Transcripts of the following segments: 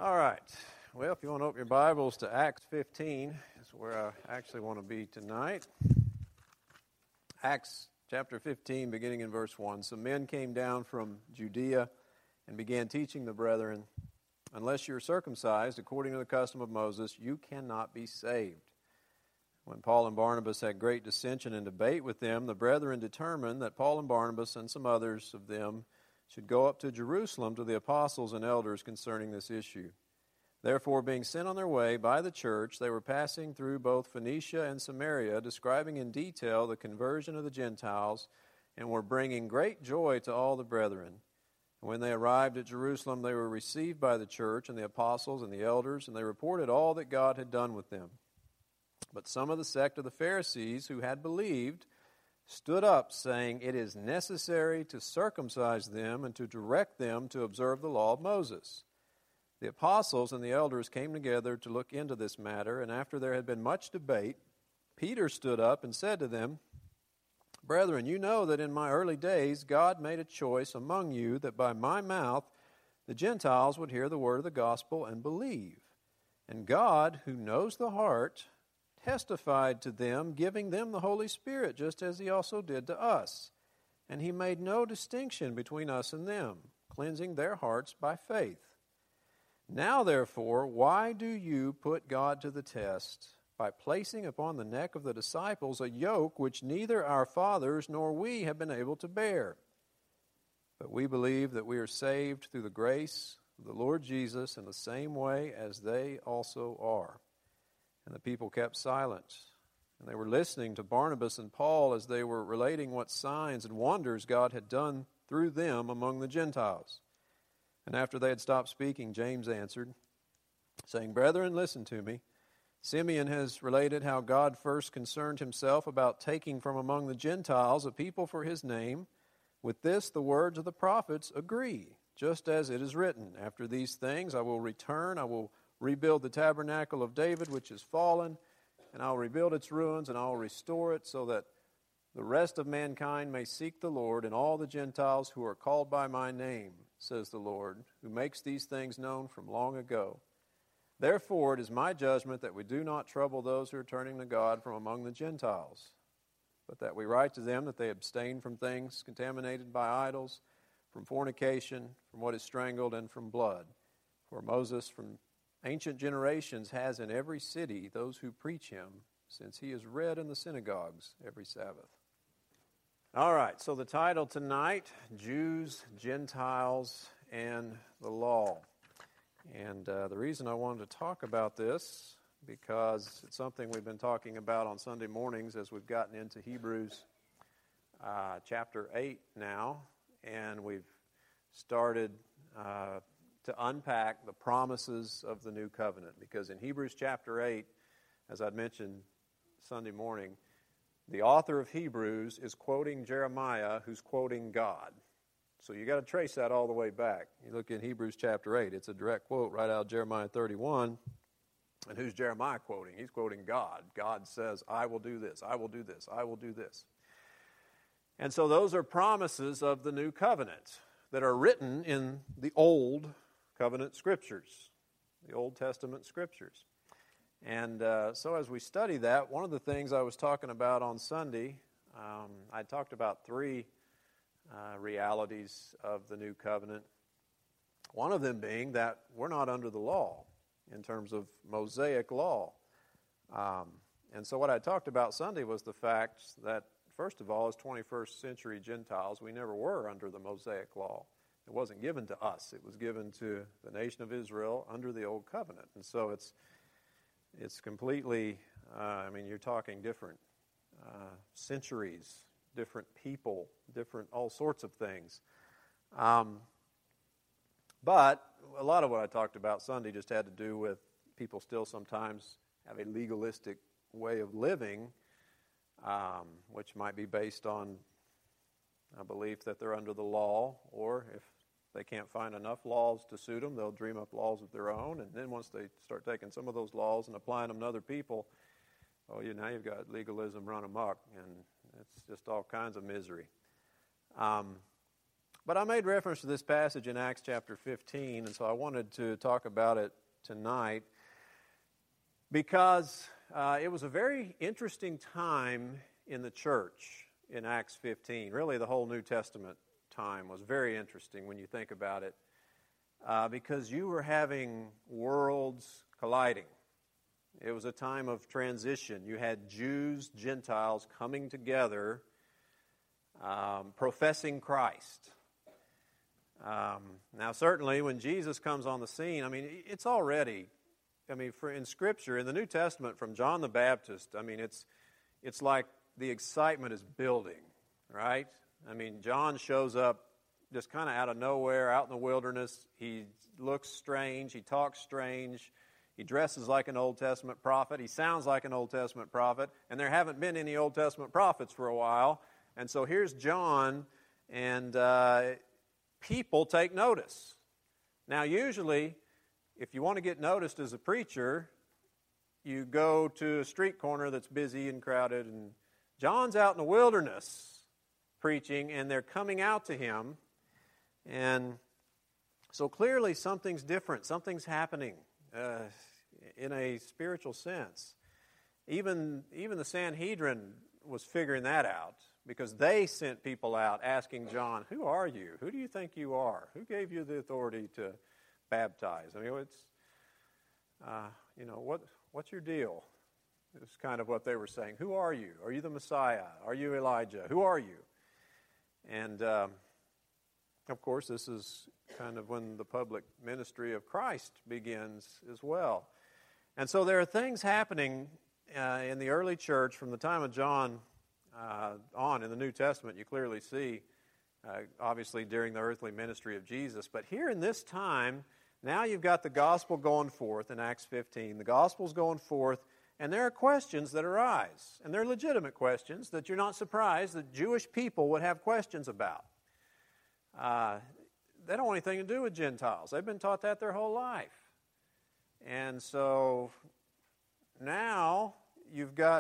All right. Well, if you want to open your Bibles to Acts 15, that's where I actually want to be tonight. Acts chapter 15, beginning in verse 1. Some men came down from Judea and began teaching the brethren, unless you are circumcised according to the custom of Moses, you cannot be saved. When Paul and Barnabas had great dissension and debate with them, the brethren determined that Paul and Barnabas and some others of them should go up to Jerusalem to the apostles and elders concerning this issue. Therefore, being sent on their way by the church, they were passing through both Phoenicia and Samaria, describing in detail the conversion of the Gentiles, and were bringing great joy to all the brethren. And when they arrived at Jerusalem, they were received by the church and the apostles and the elders, and they reported all that God had done with them. But some of the sect of the Pharisees who had believed stood up, saying, "It is necessary to circumcise them and to direct them to observe the law of Moses." The apostles and the elders came together to look into this matter, and after there had been much debate, Peter stood up and said to them, "Brethren, you know that in my early days God made a choice among you that by my mouth the Gentiles would hear the word of the gospel and believe. And God, who knows the heart, testified to them, giving them the Holy Spirit, just as he also did to us. And he made no distinction between us and them, cleansing their hearts by faith. Now, therefore, why do you put God to the test by placing upon the neck of the disciples a yoke which neither our fathers nor we have been able to bear? But we believe that we are saved through the grace of the Lord Jesus in the same way as they also are." And the people kept silent, and they were listening to Barnabas and Paul as they were relating what signs and wonders God had done through them among the Gentiles. And after they had stopped speaking, James answered, saying, "Brethren, listen to me. Simeon has related how God first concerned himself about taking from among the Gentiles a people for his name. With this the words of the prophets agree, just as it is written, 'After these things I will return, I will rebuild the tabernacle of David, which is fallen, and I will rebuild its ruins, and I will restore it, so that the rest of mankind may seek the Lord, and all the Gentiles who are called by my name, says the Lord, who makes these things known from long ago. Therefore it is my judgment that we do not trouble those who are turning to God from among the Gentiles, but that we write to them that they abstain from things contaminated by idols, from fornication, from what is strangled, and from blood. For Moses from ancient generations has in every city those who preach him, since he is read in the synagogues every Sabbath." All right, so the title tonight, Jews, Gentiles, and the Law. And the reason I wanted to talk about this, because it's something we've been talking about on Sunday mornings as we've gotten into Hebrews chapter 8 now, and we've started to unpack the promises of the new covenant. Because in Hebrews chapter 8, as I'd mentioned Sunday morning, the author of Hebrews is quoting Jeremiah, who's quoting God. So you got to trace that all the way back. You look in Hebrews chapter 8, it's a direct quote right out of Jeremiah 31. And who's Jeremiah quoting? He's quoting God. God says, "I will do this, I will do this, I will do this." And so those are promises of the new covenant that are written in the Old Covenant Scriptures, the Old Testament Scriptures. And so as we study that, one of the things I was talking about on Sunday, I talked about three realities of the new covenant. One of them being that we're not under the law in terms of Mosaic law. And so what I talked about Sunday was the fact that, first of all, as 21st century Gentiles, we never were under the Mosaic law. It wasn't given to us. It was given to the nation of Israel under the Old Covenant. And so it's completely, you're talking different centuries, different people, different all sorts of things. But a lot of what I talked about Sunday just had to do with people still sometimes have a legalistic way of living, which might be based on a belief that they're under the law, or if they can't find enough laws to suit them, they'll dream up laws of their own, and then once they start taking some of those laws and applying them to other people, now you've got legalism run amok, and it's just all kinds of misery. But I made reference to this passage in Acts chapter 15, and so I wanted to talk about it tonight because it was a very interesting time in the church in Acts 15. Really, the whole New Testament time was very interesting when you think about it because you were having worlds colliding. It was a time of transition. You had Jews, Gentiles coming together, professing Christ. Now, certainly, when Jesus comes on the scene, it's already, in Scripture, in the New Testament, from John the Baptist, it's like the excitement is building, right? John shows up just kind of out of nowhere, out in the wilderness. He looks strange. He talks strange. He dresses like an Old Testament prophet. He sounds like an Old Testament prophet. And there haven't been any Old Testament prophets for a while. And so here's John, and people take notice. Now, usually, if you want to get noticed as a preacher, you go to a street corner that's busy and crowded. And John's out in the wilderness preaching, and they're coming out to him. And so clearly something's different. Something's happening in a spiritual sense. Even the Sanhedrin was figuring that out because they sent people out asking John, "Who are you? Who do you think you are? Who gave you the authority to baptize?" What's your deal? It's kind of what they were saying. Who are you? Are you the Messiah? Are you Elijah? Who are you? And of course, this is kind of when the public ministry of Christ begins as well. And so there are things happening in the early church from the time of John on in the New Testament. You clearly see, obviously, during the earthly ministry of Jesus. But here in this time, now you've got the gospel going forth in Acts 15. The gospel's going forth, and there are questions that arise. And they're legitimate questions that you're not surprised that Jewish people would have questions about. They don't want anything to do with Gentiles. They've been taught that their whole life. And so now you've got,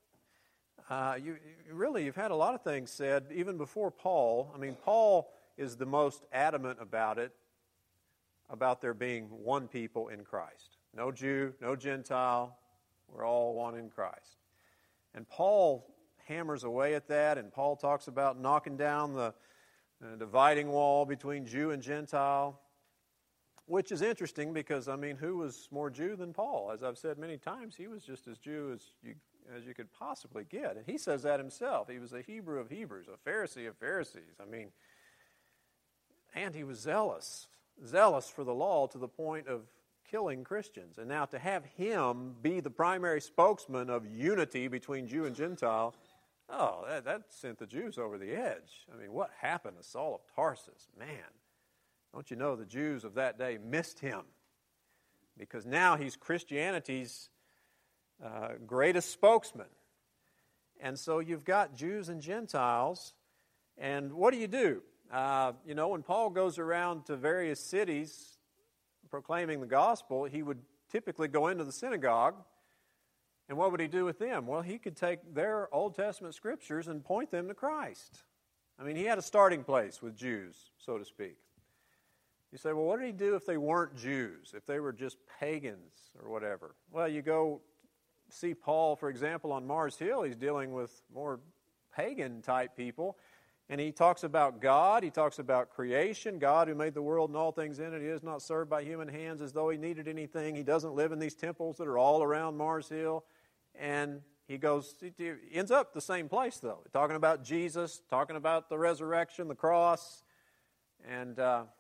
you've had a lot of things said even before Paul. Paul is the most adamant about it, about there being one people in Christ. No Jew, no Gentile, we're all one in Christ. And Paul hammers away at that, and Paul talks about knocking down the dividing wall between Jew and Gentile, which is interesting because, who was more Jew than Paul? As I've said many times, he was just as Jew as you could possibly get. And he says that himself. He was a Hebrew of Hebrews, a Pharisee of Pharisees. And he was zealous for the law to the point of killing Christians. And now to have him be the primary spokesman of unity between Jew and Gentile, that sent the Jews over the edge. What happened to Saul of Tarsus? Man, don't you know the Jews of that day missed him? Because now he's Christianity's greatest spokesman. And so you've got Jews and Gentiles, and what do? When Paul goes around to various cities proclaiming the gospel, he would typically go into the synagogue. And what would he do with them? Well, he could take their Old Testament scriptures and point them to Christ. He had a starting place with Jews, so to speak. You say, well, what did he do if they weren't Jews, if they were just pagans or whatever? Well, you go see Paul, for example, on Mars Hill. He's dealing with more pagan-type people. And he talks about God. He talks about creation, God who made the world and all things in it. He is not served by human hands as though he needed anything. He doesn't live in these temples that are all around Mars Hill. And he ends up the same place, though. Talking about Jesus, talking about the resurrection, the cross. And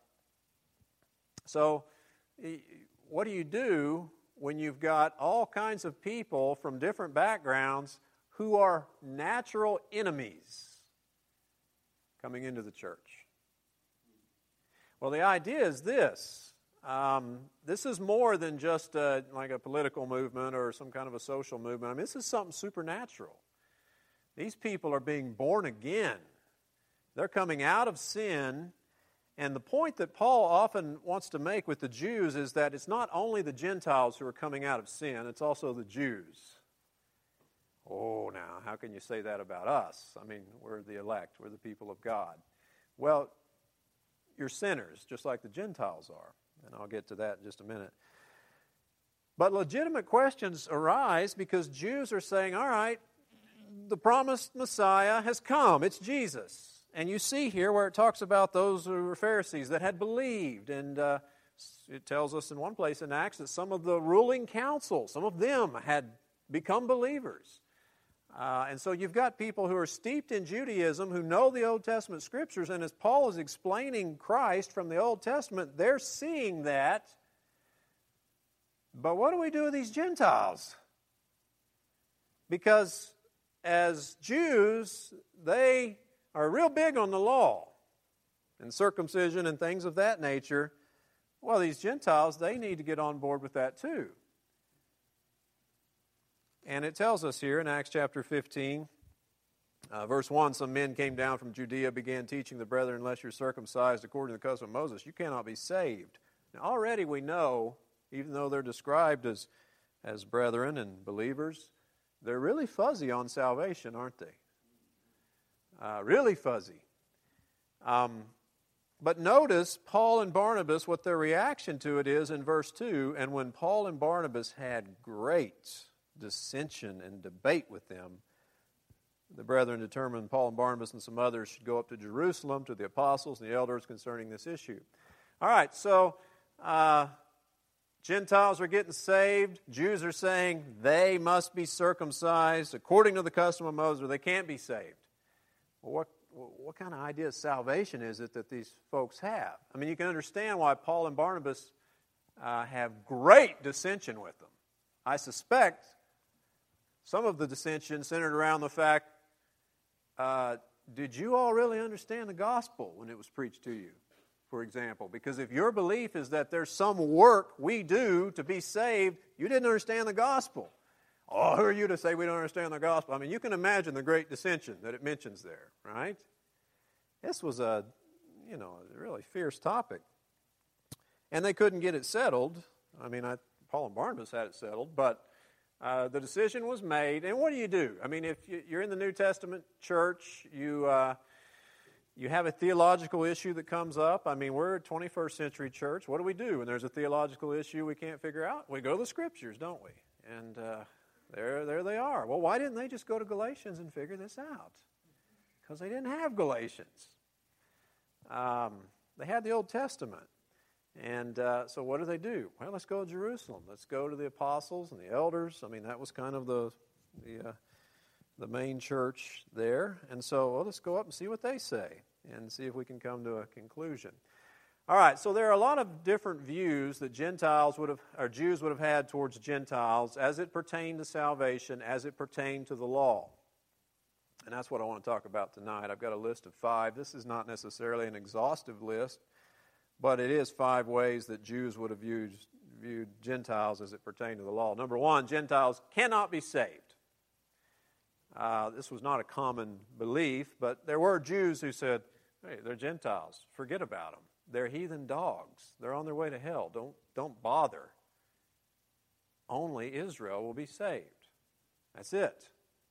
so what do you do when you've got all kinds of people from different backgrounds who are natural enemies coming into the church? Well, the idea is this. This is more than just like a political movement or some kind of a social movement. This is something supernatural. These people are being born again. They're coming out of sin. And the point that Paul often wants to make with the Jews is that it's not only the Gentiles who are coming out of sin, it's also the Jews. Oh, now, how can you say that about us? We're the elect. We're the people of God. Well, you're sinners, just like the Gentiles are. And I'll get to that in just a minute. But legitimate questions arise because Jews are saying, all right, the promised Messiah has come. It's Jesus. And you see here where it talks about those who were Pharisees that had believed. And it tells us in one place in Acts that some of the ruling council, some of them had become believers. And so you've got people who are steeped in Judaism, who know the Old Testament Scriptures, and as Paul is explaining Christ from the Old Testament, they're seeing that. But what do we do with these Gentiles? Because as Jews, they are real big on the law and circumcision and things of that nature. Well, these Gentiles, they need to get on board with that too. And it tells us here in Acts chapter 15, verse 1, some men came down from Judea, began teaching the brethren, unless you're circumcised according to the custom of Moses, you cannot be saved. Now, already we know, even though they're described as brethren and believers, they're really fuzzy on salvation, aren't they? Really fuzzy. But notice Paul and Barnabas, what their reaction to it is in verse 2, and when Paul and Barnabas had great dissension and debate with them, the brethren determined Paul and Barnabas and some others should go up to Jerusalem to the apostles and the elders concerning this issue. All right, so Gentiles are getting saved. Jews are saying they must be circumcised according to the custom of Moses or they can't be saved. Well, what kind of idea of salvation is it that these folks have? I mean, you can understand why Paul and Barnabas have great dissension with them. I suspect some of the dissension centered around the fact, did you all really understand the gospel when it was preached to you, for example? Because if your belief is that there's some work we do to be saved, you didn't understand the gospel. Oh, who are you to say we don't understand the gospel? I mean, you can imagine the great dissension that it mentions there, right? This was a really fierce topic. And they couldn't get it settled. I mean, Paul and Barnabas had it settled, but the decision was made. And what do? I mean, if you're in the New Testament church, you have a theological issue that comes up. I mean, we're a 21st century church. What do we do when there's a theological issue we can't figure out? We go to the Scriptures, don't we? And there they are. Well, why didn't they just go to Galatians and figure this out? Because they didn't have Galatians. They had the Old Testament. And so what do? Well, let's go to Jerusalem. Let's go to the apostles and the elders. I mean, that was kind of the main church there. And so let's go up and see what they say and see if we can come to a conclusion. All right, so there are a lot of different views that Jews would have had towards Gentiles as it pertained to salvation, as it pertained to the law. And that's what I want to talk about tonight. I've got a list of 5. This is not necessarily an exhaustive list, but it is 5 ways that Jews would have viewed Gentiles as it pertained to the law. Number 1, Gentiles cannot be saved. This was not a common belief, but there were Jews who said, hey, they're Gentiles. Forget about them. They're heathen dogs. They're on their way to hell. Don't bother. Only Israel will be saved. That's it.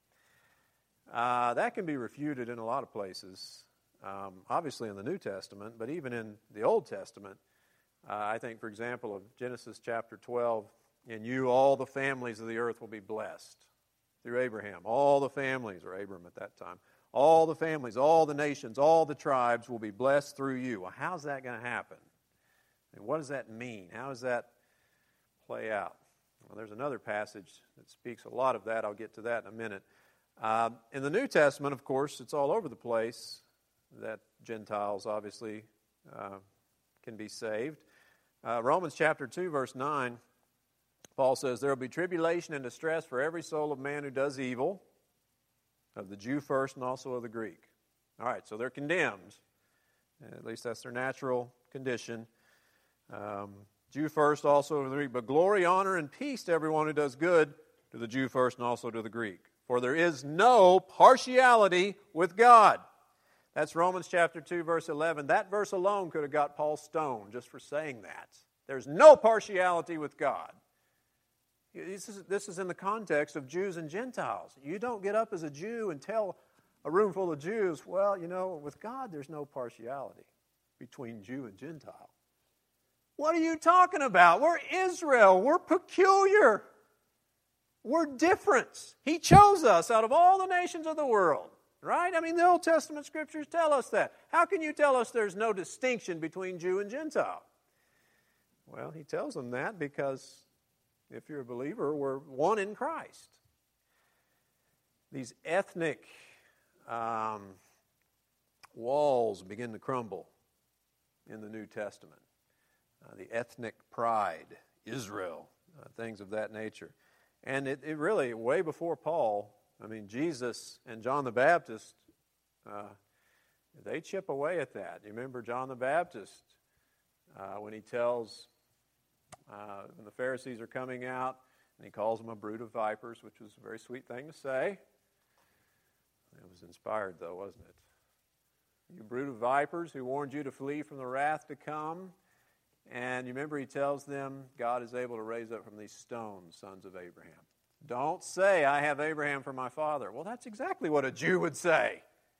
That can be refuted in a lot of places. Obviously in the New Testament, but even in the Old Testament. I think, for example, of Genesis chapter 12, in you all the families of the earth will be blessed. Through Abraham. All the families, or Abram at that time, all the families, all the nations, all the tribes will be blessed through you. Well, how's that going to happen? And what does that mean? How does that play out? Well, there's another passage that speaks a lot of that. I'll get to that in a minute. In the New Testament, of course, it's all over the place that Gentiles obviously can be saved. Romans chapter 2, verse 9, Paul says, there will be tribulation and distress for every soul of man who does evil, of the Jew first and also of the Greek. All right, so they're condemned. At least that's their natural condition. Jew first, also of the Greek. But glory, honor, and peace to everyone who does good, to the Jew first and also to the Greek. For there is no partiality with God. That's Romans chapter 2, verse 11. That verse alone could have got Paul stoned just for saying that. There's no partiality with God. This is in the context of Jews and Gentiles. You don't get up as a Jew and tell a room full of Jews, well, with God there's no partiality between Jew and Gentile. What are you talking about? We're Israel. We're peculiar. We're different. He chose us out of all the nations of the world, right? I mean, the Old Testament scriptures tell us that. How can you tell us there's no distinction between Jew and Gentile? Well, he tells them that because if you're a believer, we're one in Christ. These ethnic walls begin to crumble in the New Testament. The ethnic pride, Israel, things of that nature. And it really, way before Paul, I mean, Jesus and John the Baptist, they chip away at that. You remember John the Baptist, when he tells, when the Pharisees are coming out, and he calls them a brood of vipers, which was a very sweet thing to say. It was inspired, though, wasn't it? You brood of vipers, who warned you to flee from the wrath to come. And you remember he tells them, God is able to raise up from these stones sons of Abraham. Don't say, I have Abraham for my father. Well, that's exactly what a Jew would say.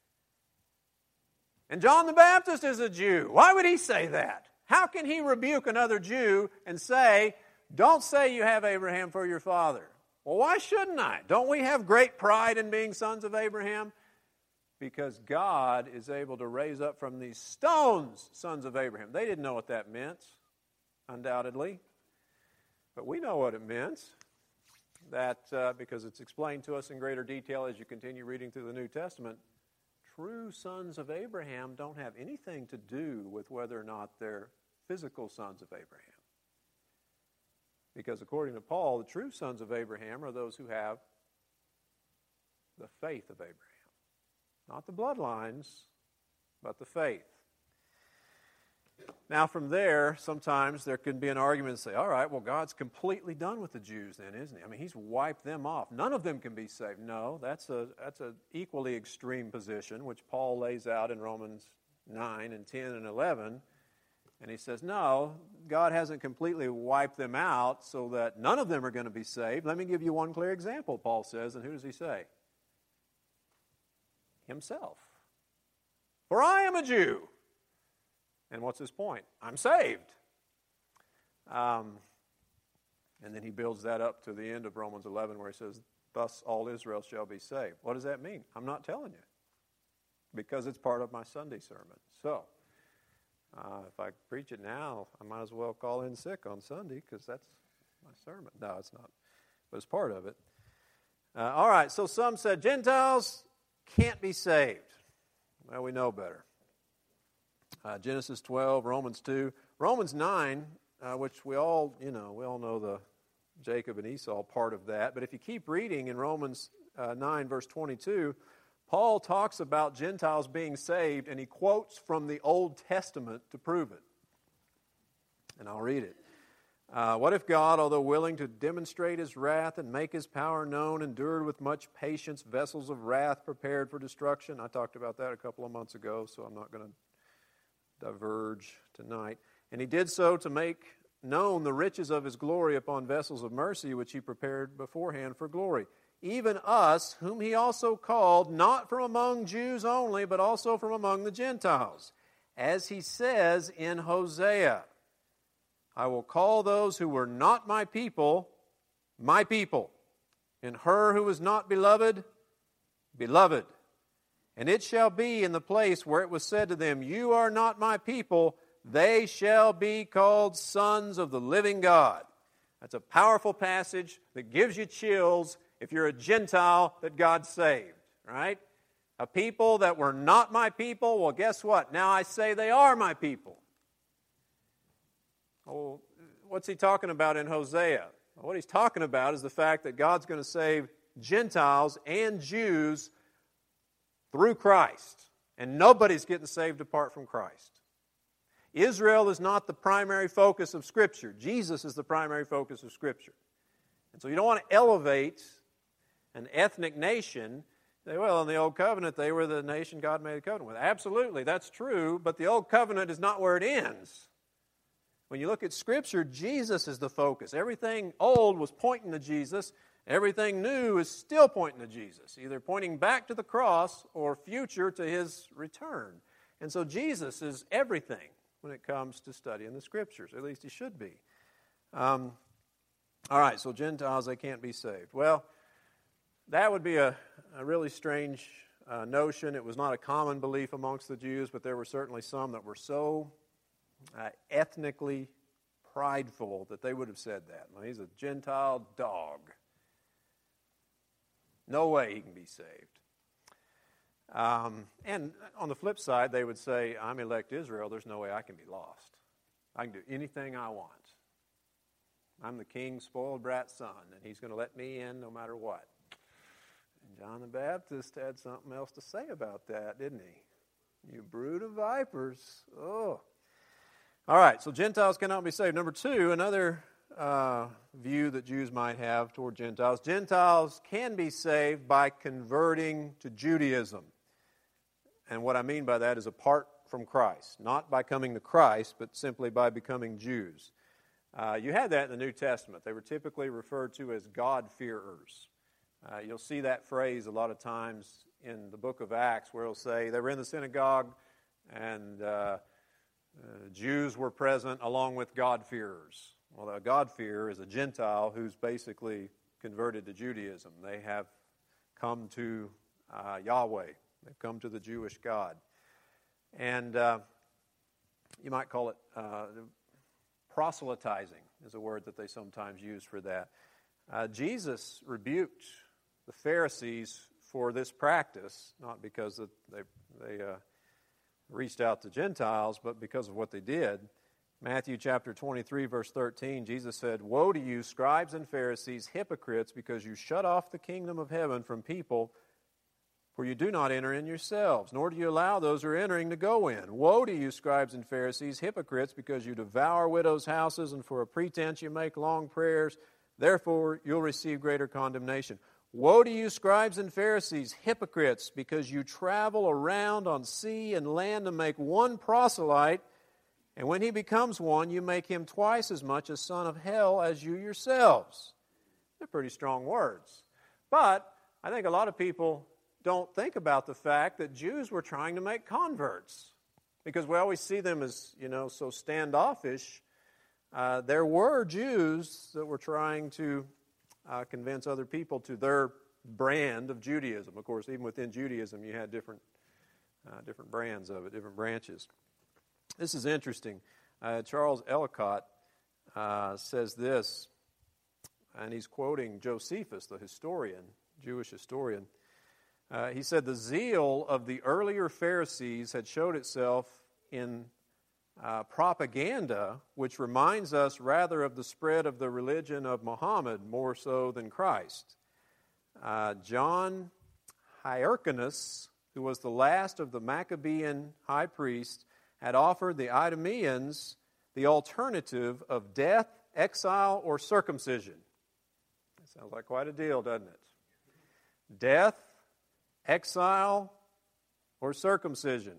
And John the Baptist is a Jew. Why would he say that? How can he rebuke another Jew and say, don't say you have Abraham for your father? Well, why shouldn't I? Don't we have great pride in being sons of Abraham? Because God is able to raise up from these stones sons of Abraham. They didn't know what that meant, undoubtedly. But we know what it meant. That, because it's explained to us in greater detail as you continue reading through the New Testament, true sons of Abraham don't have anything to do with whether or not they're physical sons of Abraham. Because according to Paul, the true sons of Abraham are those who have the faith of Abraham. Not the bloodlines, but the faith. Now from there, sometimes there can be an argument to say, all right, well, God's completely done with the Jews then, isn't he? I mean, he's wiped them off. None of them can be saved. No, that's an equally extreme position, which Paul lays out in Romans 9 and 10 and 11. And he says, no, God hasn't completely wiped them out so that none of them are going to be saved. Let me give you one clear example, Paul says. And who does he say? Himself. For I am a Jew. And what's his point? I'm saved. And then he builds that up to the end of Romans 11 where he says, thus all Israel shall be saved. What does that mean? I'm not telling you. Because it's part of my Sunday sermon. So, if I preach it now, I might as well call in sick on Sunday because that's my sermon. No, it's not. But it's part of it. All right, so some said Gentiles can't be saved. Well, we know better. Genesis 12, Romans 2, Romans 9, which we all know the Jacob and Esau part of that. But if you keep reading in Romans 9, verse 22, Paul talks about Gentiles being saved, and he quotes from the Old Testament to prove it. And I'll read it. What if God, although willing to demonstrate his wrath and make his power known, endured with much patience vessels of wrath prepared for destruction? I talked about that a couple of months ago, so I'm not going to diverge tonight. And he did so to make known the riches of his glory upon vessels of mercy, which he prepared beforehand for glory. Even us, whom he also called, not from among Jews only, but also from among the Gentiles. As he says in Hosea, I will call those who were not my people, and her who was not beloved, beloved. And it shall be in the place where it was said to them, you are not my people, they shall be called sons of the living God. That's a powerful passage that gives you chills if you're a Gentile that God saved, right? A people that were not my people, well, guess what? Now I say they are my people. Oh, what's he talking about in Hosea? Well, what he's talking about is the fact that God's going to save Gentiles and Jews through Christ. And nobody's getting saved apart from Christ. Israel is not the primary focus of Scripture. Jesus is the primary focus of Scripture. And so you don't want to elevate an ethnic nation. Say, well, in the Old Covenant, they were the nation God made a covenant with. Absolutely, that's true, but the Old Covenant is not where it ends. When you look at Scripture, Jesus is the focus. Everything old was pointing to Jesus. Everything new is still pointing to Jesus, either pointing back to the cross or future to his return. And so Jesus is everything when it comes to studying the Scriptures. At least he should be. All right, so Gentiles, they can't be saved. Well, that would be a really strange notion. It was not a common belief amongst the Jews, but there were certainly some that were so ethnically prideful that they would have said that. Well, he's a Gentile dog. No way he can be saved. And on the flip side, they would say, I'm elect Israel, there's no way I can be lost. I can do anything I want. I'm the king's spoiled brat son, and he's going to let me in no matter what. And John the Baptist had something else to say about that, didn't he? You brood of vipers. Oh. All right, so Gentiles cannot be saved. Number two, another view that Jews might have toward Gentiles. Gentiles can be saved by converting to Judaism. And what I mean by that is apart from Christ. Not by coming to Christ, but simply by becoming Jews. You had that in the New Testament. They were typically referred to as God-fearers. You'll see that phrase a lot of times in the book of Acts where it'll say they were in the synagogue and Jews were present along with God-fearers. Well, a God-fearer is a Gentile who's basically converted to Judaism. They have come to Yahweh. They've come to the Jewish God. And you might call it proselytizing is a word that they sometimes use for that. Jesus rebuked the Pharisees for this practice, not because they reached out to Gentiles, but because of what they did. Matthew chapter 23, verse 13, Jesus said, "Woe to you, scribes and Pharisees, hypocrites, because you shut off the kingdom of heaven from people, for you do not enter in yourselves, nor do you allow those who are entering to go in. Woe to you, scribes and Pharisees, hypocrites, because you devour widows' houses, and for a pretense you make long prayers. Therefore you'll receive greater condemnation. Woe to you, scribes and Pharisees, hypocrites, because you travel around on sea and land to make one proselyte, and when he becomes one, you make him twice as much a son of hell as you yourselves." They're pretty strong words. But I think a lot of people don't think about the fact that Jews were trying to make converts. Because we always see them as, so standoffish. There were Jews that were trying to convince other people to their brand of Judaism. Of course, even within Judaism, you had different brands of it, different branches. This is interesting. Charles Ellicott says this, and he's quoting Josephus, the historian, Jewish historian. He said, "The zeal of the earlier Pharisees had showed itself in propaganda, which reminds us rather of the spread of the religion of Muhammad more so than Christ. John Hyrcanus, who was the last of the Maccabean high priests, had offered the Idumeans the alternative of death, exile, or circumcision." That sounds like quite a deal, doesn't it? Death, exile, or circumcision.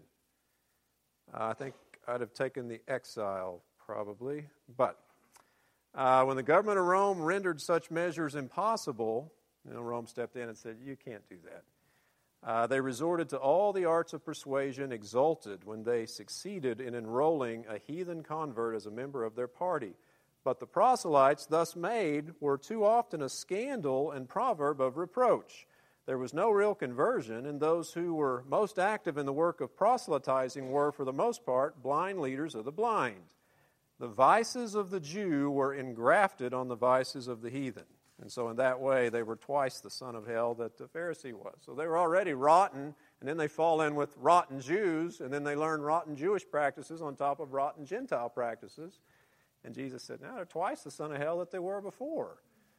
I think I'd have taken the exile, probably. But when the government of Rome rendered such measures impossible, Rome stepped in and said, "You can't do that." They resorted to all the arts of persuasion, exulted when they succeeded in enrolling a heathen convert as a member of their party. But the proselytes thus made were too often a scandal and proverb of reproach. There was no real conversion, and those who were most active in the work of proselytizing were, for the most part, blind leaders of the blind. The vices of the Jew were engrafted on the vices of the heathen. And so in that way, they were twice the son of hell that the Pharisee was. So they were already rotten, and then they fall in with rotten Jews, and then they learn rotten Jewish practices on top of rotten Gentile practices. And Jesus said, "No, they're twice the son of hell that they were before."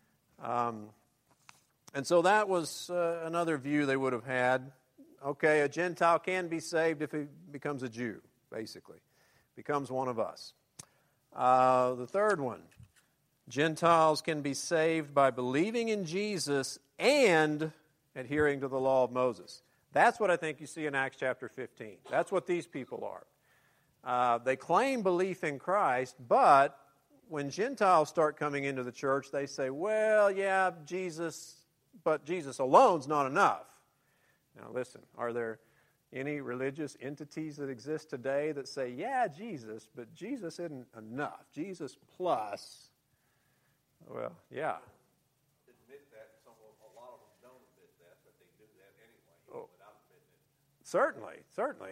And so that was another view they would have had. Okay, a Gentile can be saved if he becomes a Jew, basically. Becomes one of us. The third one. Gentiles can be saved by believing in Jesus and adhering to the law of Moses. That's what I think you see in Acts chapter 15. That's what these people are. They claim belief in Christ, but when Gentiles start coming into the church, they say, well, yeah, Jesus, but Jesus alone's not enough. Now listen, are there any religious entities that exist today that say, yeah, Jesus, but Jesus isn't enough. Jesus plus. Well, yeah. Admit that. A lot of them don't admit that, but they do that anyway, without admitting it. Certainly.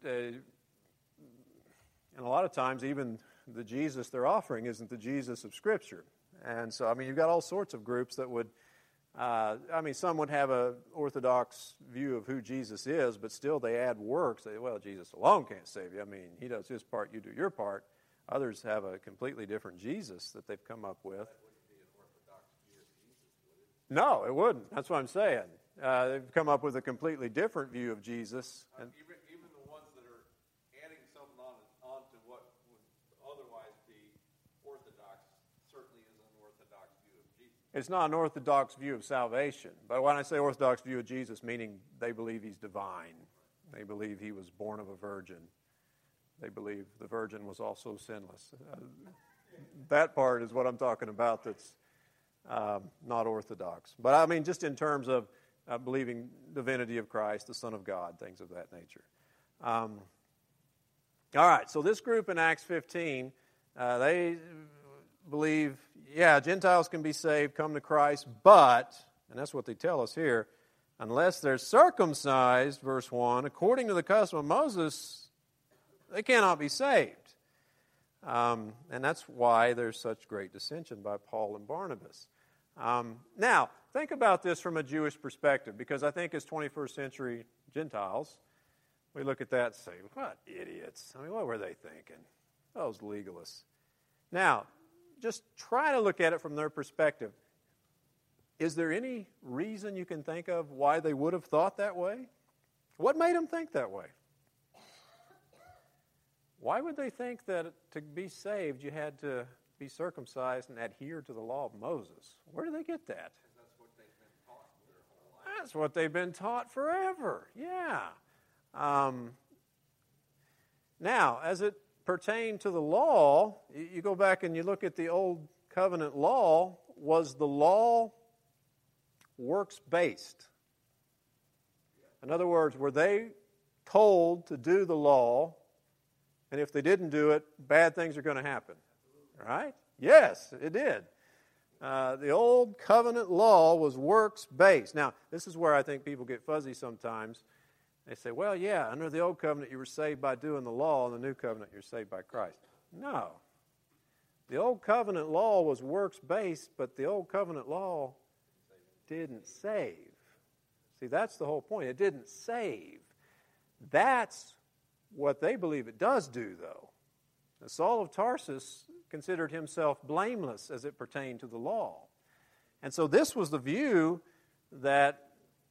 And a lot of times even the Jesus they're offering isn't the Jesus of Scripture. And so, I mean, you've got all sorts of groups that would, some would have an orthodox view of who Jesus is, but still they add works. They say, well, Jesus alone can't save you. I mean, he does his part, you do your part. Others have a completely different Jesus that they've come up with. That wouldn't be an orthodox view of Jesus, would it? No, it wouldn't. That's what I'm saying. They've come up with a completely different view of Jesus. Even the ones that are adding something onto what would otherwise be orthodox certainly isn't an orthodox view of Jesus. It's not an orthodox view of salvation. But when I say orthodox view of Jesus, meaning they believe he's divine. They believe he was born of a virgin. They believe the virgin was also sinless. That part is what I'm talking about that's not orthodox. But I mean, just in terms of believing divinity of Christ, the Son of God, things of that nature. All right, so this group in Acts 15, they believe, yeah, Gentiles can be saved, come to Christ, but, and that's what they tell us here, unless they're circumcised, verse 1, according to the custom of Moses, they cannot be saved. And that's why there's such great dissension by Paul and Barnabas. Now, think about this from a Jewish perspective, because I think as 21st century Gentiles, we look at that and say, what idiots. I mean, what were they thinking? Those legalists. Now, just try to look at it from their perspective. Is there any reason you can think of why they would have thought that way? What made them think that way? Why would they think that to be saved you had to be circumcised and adhere to the law of Moses? Where do they get that? That's what they've been taught their whole life. That's what they've been taught forever. Yeah. Now, as it pertained to the law, you go back and you look at the Old Covenant law. Was the law works-based? In other words, were they told to do the law, and if they didn't do it, bad things are going to happen? Right? Yes, it did. The Old Covenant law was works-based. Now, this is where I think people get fuzzy sometimes. They say, well, yeah, under the Old Covenant you were saved by doing the law, and the New Covenant you're saved by Christ. No. The Old Covenant law was works-based, but the Old Covenant law didn't save. See, that's the whole point. It didn't save. That's what they believe it does do, though. Now, Saul of Tarsus considered himself blameless as it pertained to the law. And so this was the view that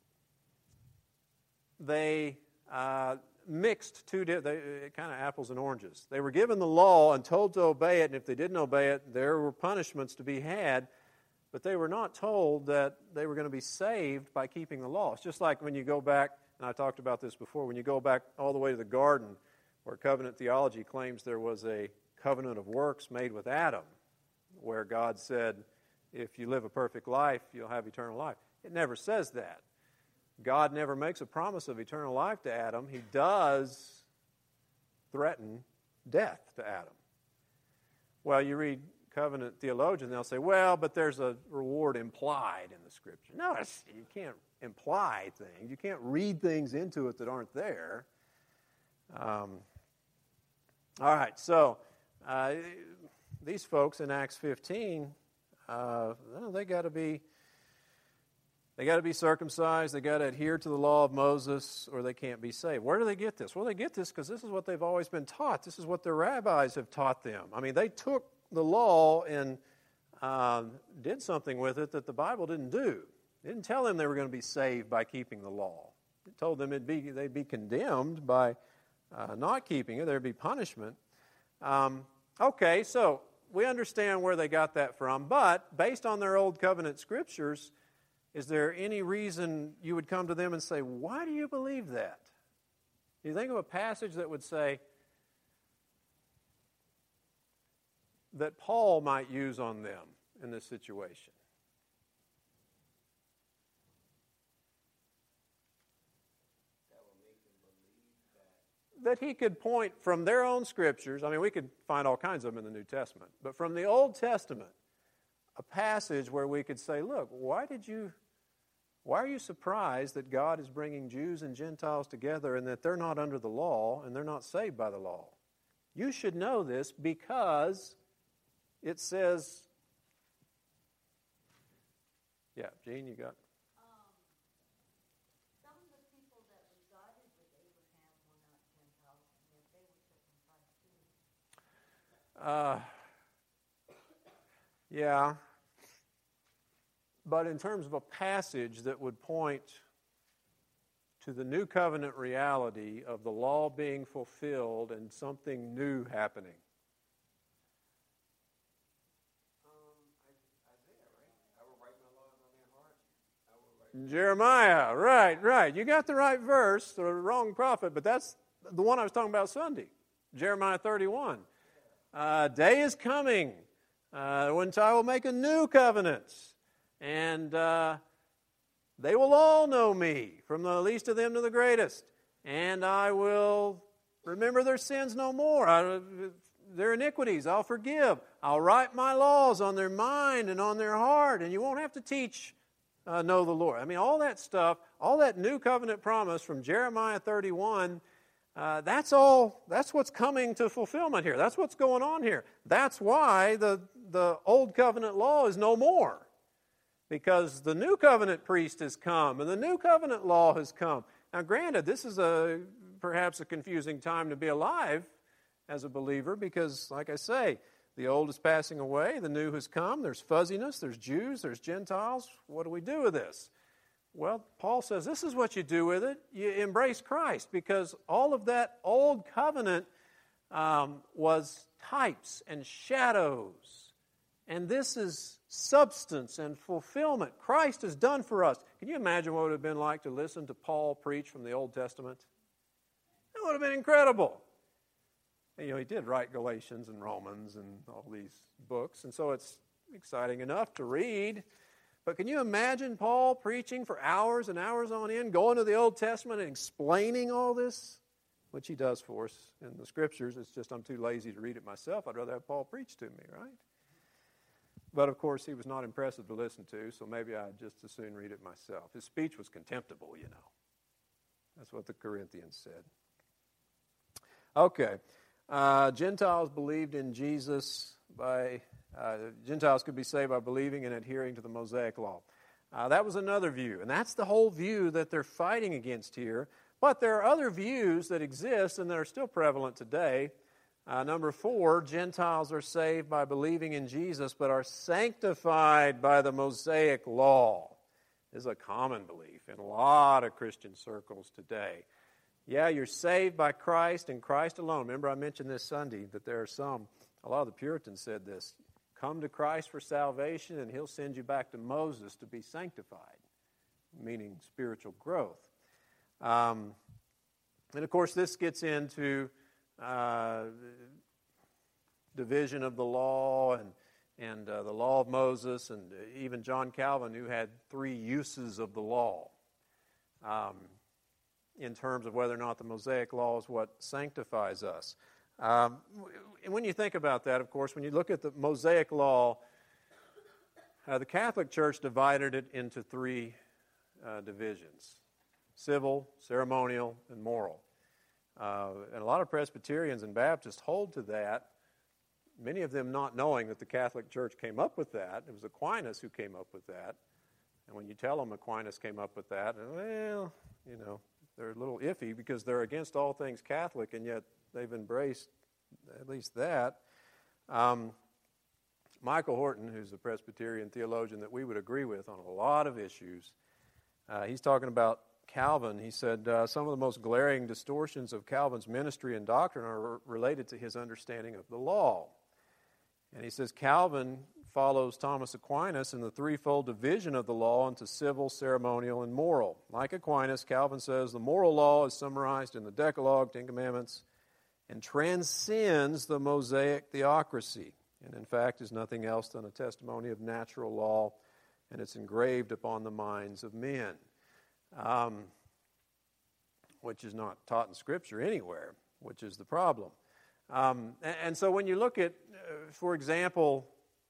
they mixed kind of apples and oranges. They were given the law and told to obey it, and if they didn't obey it, there were punishments to be had, but they were not told that they were going to be saved by keeping the law. It's just like when you go back, and I talked about this before, when you go back all the way to the garden, where covenant theology claims there was a covenant of works made with Adam, where God said, if you live a perfect life, you'll have eternal life. It never says that. God never makes a promise of eternal life to Adam. He does threaten death to Adam. Well, you read covenant theologians, they'll say, well, but there's a reward implied in the Scripture. No, you can't imply things. You can't read things into it that aren't there. All right, so these folks in Acts 15, they got to be circumcised. They got to adhere to the law of Moses, or they can't be saved. Where do they get this? Well, they get this because this is what they've always been taught. This is what their rabbis have taught them. I mean, they took the law and did something with it that the Bible didn't do. It didn't tell them they were going to be saved by keeping the law. It told them they'd be condemned by not keeping it. There'd be punishment. Okay, so we understand where they got that from, but based on their Old Covenant Scriptures, is there any reason you would come to them and say, why do you believe that? Do you think of a passage that would say, that Paul might use on them in this situation? That will make them believe that he could point from their own scriptures. I mean, we could find all kinds of them in the New Testament. But from the Old Testament, a passage where we could say, look, why are you surprised that God is bringing Jews and Gentiles together and that they're not under the law and they're not saved by the law? You should know this because it says, yeah, Gene, you got... Some of the people that resided with Abraham were not Gentiles, and yet they were circumcised too. Yeah. But in terms of a passage that would point to the new covenant reality of the law being fulfilled and something new happening. Jeremiah, right. You got the right verse, the wrong prophet, but that's the one I was talking about Sunday. Jeremiah 31. Day is coming when I will make a new covenant, and they will all know me, from the least of them to the greatest, and I will remember their sins no more. Their iniquities I'll forgive. I'll write my laws on their mind and on their heart, and you won't have to teach know the Lord. I mean, all that stuff, all that new covenant promise from Jeremiah 31, that's what's coming to fulfillment here. That's what's going on here. That's why the old covenant law is no more. Because the new covenant priest has come and the new covenant law has come. Now, granted, this is perhaps a confusing time to be alive as a believer because, like I say, the old is passing away, the new has come, there's fuzziness, there's Jews, there's Gentiles. What do we do with this? Well, Paul says this is what you do with it. You embrace Christ because all of that old covenant was types and shadows. And this is substance and fulfillment. Christ has done for us. Can you imagine what it would have been like to listen to Paul preach from the Old Testament? It would have been incredible. And, he did write Galatians and Romans and all these books, and so it's exciting enough to read. But can you imagine Paul preaching for hours and hours on end, going to the Old Testament and explaining all this? Which he does for us in the Scriptures. It's just I'm too lazy to read it myself. I'd rather have Paul preach to me, right? But, of course, he was not impressive to listen to, so maybe I'd just as soon read it myself. His speech was contemptible, That's what the Corinthians said. Okay. Gentiles believed in Jesus Gentiles could be saved by believing and adhering to the Mosaic Law. That was another view, and that's the whole view that they're fighting against here. But there are other views that exist and that are still prevalent today. Number 4, Gentiles are saved by believing in Jesus, but are sanctified by the Mosaic Law. This is a common belief in a lot of Christian circles today. Yeah, you're saved by Christ and Christ alone. Remember I mentioned this Sunday that there are a lot of the Puritans said this, come to Christ for salvation and He'll send you back to Moses to be sanctified, meaning spiritual growth. And of course this gets into division of the law and the law of Moses, and even John Calvin, who had 3 uses of the law in terms of whether or not the Mosaic Law is what sanctifies us. And when you think about that, of course, when you look at the Mosaic Law, the Catholic Church divided it into 3 divisions: civil, ceremonial, and moral. And a lot of Presbyterians and Baptists hold to that, many of them not knowing that the Catholic Church came up with that. It was Aquinas who came up with that. And when you tell them Aquinas came up with that, well, they're a little iffy because they're against all things Catholic, and yet they've embraced at least that. Michael Horton, who's a Presbyterian theologian that we would agree with on a lot of issues, he's talking about Calvin. He said some of the most glaring distortions of Calvin's ministry and doctrine are related to his understanding of the law. And he says Calvin follows Thomas Aquinas in the threefold division of the law into civil, ceremonial, and moral. Like Aquinas, Calvin says the moral law is summarized in the Decalogue, 10 Commandments, and transcends the Mosaic theocracy, and in fact is nothing else than a testimony of natural law, and it's engraved upon the minds of men, which is not taught in Scripture anywhere. which is the problem. And so when you look at, for example,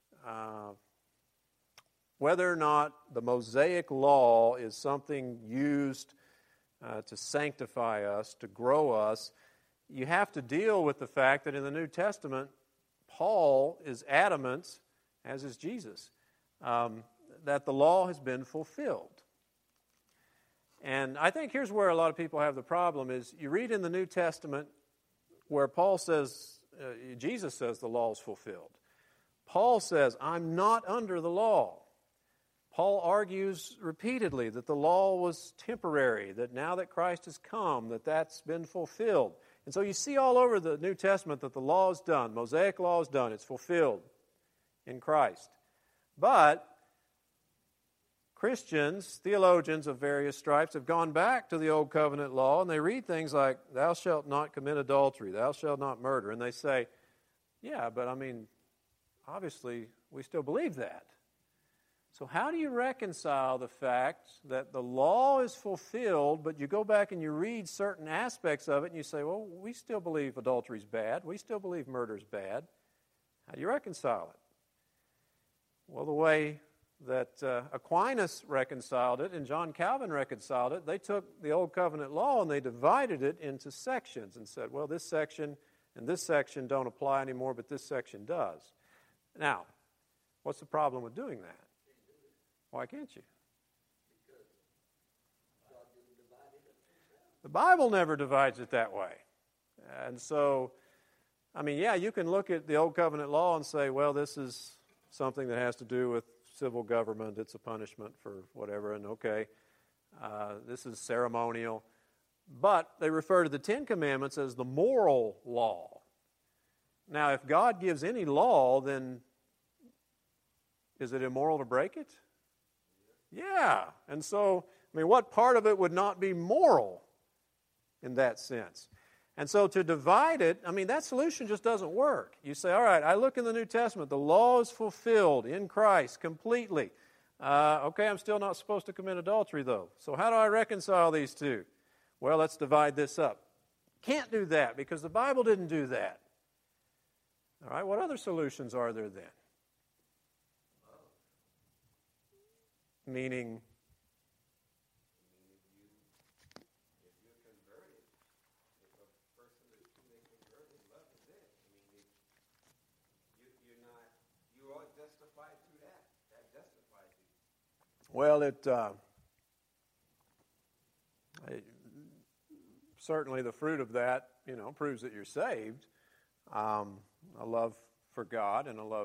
whether or not the Mosaic law is something used to sanctify us, to grow us, you have to deal with the fact that in the New Testament, Paul is adamant, as is Jesus, that the law has been fulfilled. And I think here's where a lot of people have the problem is you read in the New Testament where Paul says, Jesus says the law is fulfilled. Paul says, I'm not under the law. Paul argues repeatedly that the law was temporary, that now that Christ has come, that that's been fulfilled. And so you see all over the New Testament that the law is done. Mosaic law is done. It's fulfilled in Christ. But Christians, theologians of various stripes, have gone back to the Old Covenant law, and they read things like, thou shalt not commit adultery, thou shalt not murder. And they say, yeah, but I mean, obviously, we still believe that. So how do you reconcile the fact that the law is fulfilled, but you go back and you read certain aspects of it, and you say, well, we still believe adultery is bad, we still believe murder is bad. How do you reconcile it? Well, the way that Aquinas reconciled it and John Calvin reconciled it, they took the Old Covenant law and they divided it into sections and said, well, this section and this section don't apply anymore, but this section does. Now, what's the problem with doing that? Why can't you? The Bible never divides it that way. And so, I mean, yeah, you can look at the Old Covenant law and say, well, this is something that has to do with civil government. It's a punishment for whatever, and okay, this is ceremonial. But they refer to the Ten Commandments as the moral law. Now, if God gives any law, then is it immoral to break it? Yeah. And so, I mean, what part of it would not be moral in that sense? And so to divide it, I mean, that solution just doesn't work. You say, all right, I look in the New Testament, the law is fulfilled in Christ completely. Okay, I'm still not supposed to commit adultery, though. So how do I reconcile these two? Well, let's divide this up. Can't do that because the Bible didn't do that. All right, what other solutions are there then? Meaning, if you're converted, if a person is truly converted, love is it. I mean, you are justified through that. That justifies you. well, certainly the fruit of that, proves that you're saved. A love for God and a love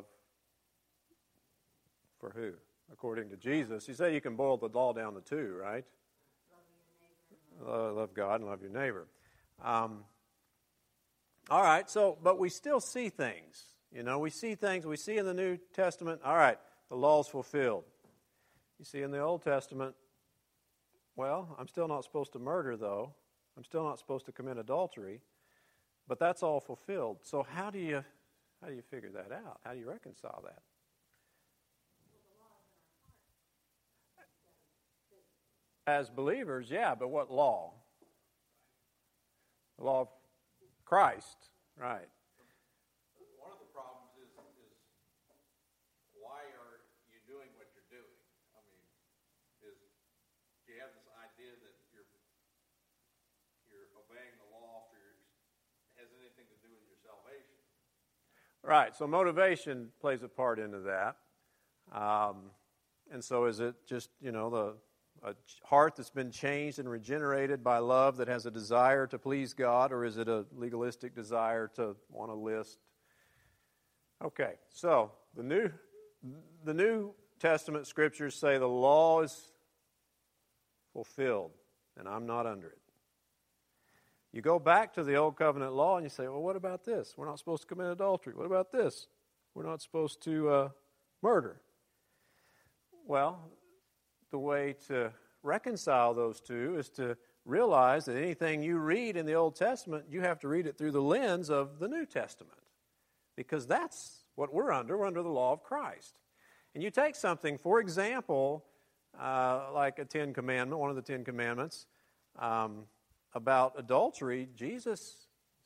for who? According to Jesus. You say you can boil the law down to two, right? Love God and love your neighbor. All right, but we still see things. We see things. We see in the New Testament, all right, the law's fulfilled. You see in the Old Testament, well, I'm still not supposed to murder, though. I'm still not supposed to commit adultery. But that's all fulfilled. So how do you figure that out? How do you reconcile that? As believers, yeah, but what law? The law of Christ, right. One of the problems is why are you doing what you're doing? I mean, do you have this idea that you're obeying the law has anything to do with your salvation? Right, so motivation plays a part into that. And so is it just, a heart that's been changed and regenerated by love that has a desire to please God, or is it a legalistic desire to want a list? Okay, so the New Testament scriptures say the law is fulfilled, and I'm not under it. You go back to the Old Covenant law and you say, well, what about this? We're not supposed to commit adultery. What about this? We're not supposed to murder. Well, the way to reconcile those two is to realize that anything you read in the Old Testament, you have to read it through the lens of the New Testament. Because that's what we're under. We're under the law of Christ. And you take something, for example, like a Ten Commandment, one of the Ten Commandments, about adultery. Jesus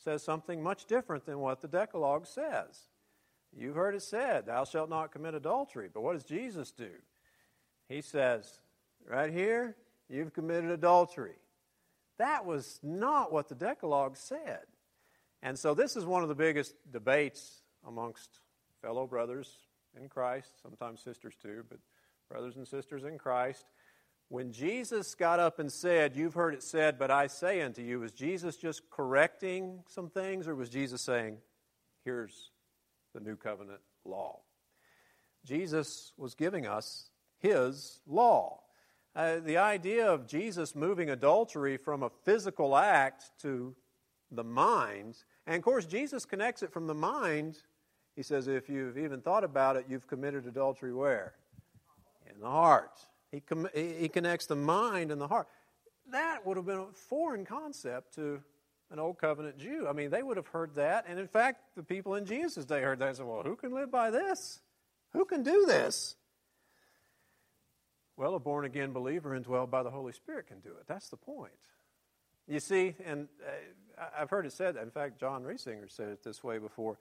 says something much different than what the Decalogue says. You've heard it said, thou shalt not commit adultery. But what does Jesus do? He says, right here, you've committed adultery. That was not what the Decalogue said. And so this is one of the biggest debates amongst fellow brothers in Christ, sometimes sisters too, but brothers and sisters in Christ. When Jesus got up and said, you've heard it said, but I say unto you, was Jesus just correcting some things, or was Jesus saying, here's the new covenant law? Jesus was giving us his law. The idea of Jesus moving adultery from a physical act to the mind, and of course Jesus connects it from the mind. He says, if you've even thought about it, you've committed adultery where? In the heart. He connects the mind and the heart. That would have been a foreign concept to an Old Covenant Jew. I mean, they would have heard that. And in fact, the people in Jesus' day heard that and said, well, who can live by this? Who can do this? Well, a born-again believer indwelled by the Holy Spirit can do it. That's the point. You see, and I've heard it said, in fact, John Riesinger said it this way before.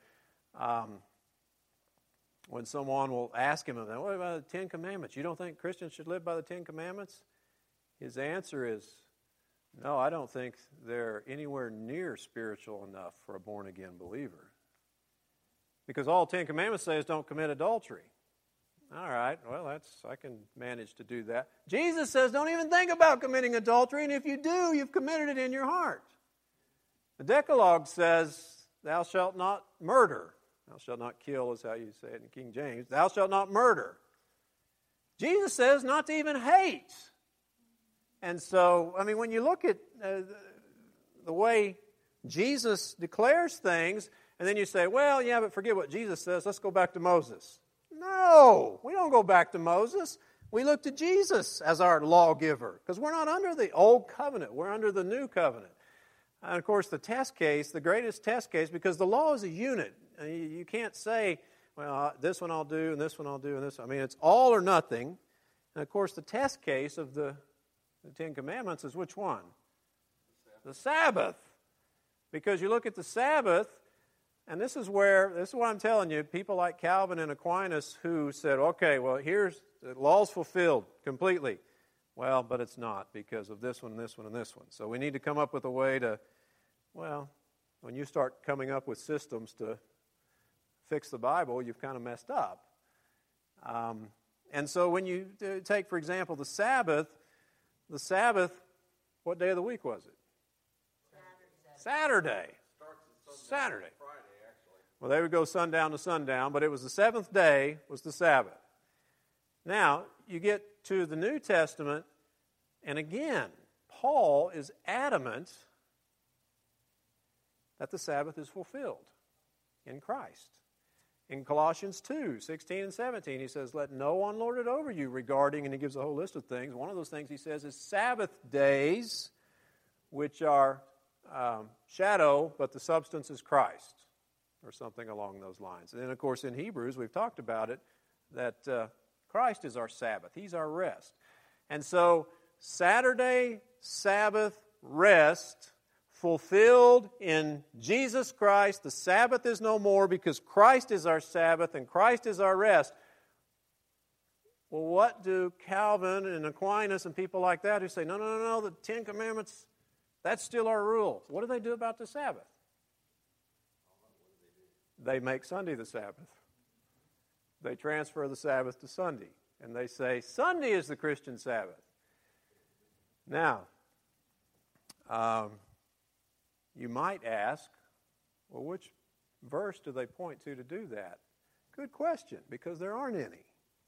When someone will ask him, what about the Ten Commandments? You don't think Christians should live by the Ten Commandments? His answer is, no, I don't think they're anywhere near spiritual enough for a born-again believer. Because all 10 Commandments say is don't commit adultery. All right, well, I can manage to do that. Jesus says don't even think about committing adultery, and if you do, you've committed it in your heart. The Decalogue says, thou shalt not murder. Thou shalt not kill is how you say it in King James. Thou shalt not murder. Jesus says not to even hate. And so, I mean, when you look at the way Jesus declares things, and then you say, well, yeah, but forget what Jesus says. Let's go back to Moses. No, we don't go back to Moses. We look to Jesus as our lawgiver, because we're not under the old covenant. We're under the new covenant. And, of course, the test case, the greatest test case, because the law is a unit. You can't say, well, this one I'll do, and this one I'll do, and this one. I mean, it's all or nothing. And, of course, the test case of the Ten Commandments is which one? The Sabbath. Because you look at the Sabbath, and this is what I'm telling you, people like Calvin and Aquinas who said, okay, well, here's, the law's fulfilled completely. Well, but it's not because of this one, this one, and this one. So we need to come up with a way to, well, when you start coming up with systems to fix the Bible, you've kind of messed up. And so when you take, for example, the Sabbath, what day of the week was it? Saturday. Saturday. Friday, actually. Well, they would go sundown to sundown, but it was the seventh day was the Sabbath. Now, you get to the New Testament, and again, Paul is adamant that the Sabbath is fulfilled in Christ. In Colossians 2, 16 and 17, he says, let no one lord it over you regarding, and he gives a whole list of things. One of those things he says is Sabbath days, which are shadow, but the substance is Christ, or something along those lines. And then, of course, in Hebrews, we've talked about it, that Christ is our Sabbath. He's our rest. And so, Saturday, Sabbath, rest, fulfilled in Jesus Christ. The Sabbath is no more because Christ is our Sabbath and Christ is our rest. Well, what do Calvin and Aquinas and people like that who say, no, the Ten Commandments, that's still our rule. What do they do about the Sabbath? They make Sunday the Sabbath. They transfer the Sabbath to Sunday. And they say, Sunday is the Christian Sabbath. Now, you might ask, well, which verse do they point to do that? Good question, because there aren't any.